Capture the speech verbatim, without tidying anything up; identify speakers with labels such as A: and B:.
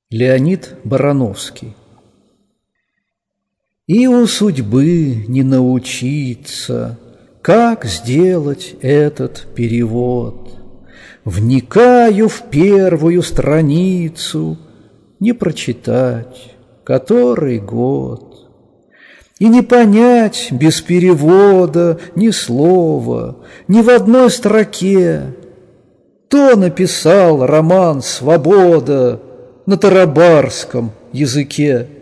A: Леонид Барановский. И у судьбы не научиться, как сделать этот перевод. Вникаю в первую страницу, не прочитать который год. И не понять без перевода ни слова, ни в одной строке. То написал роман «Свобода» на тарабарском языке.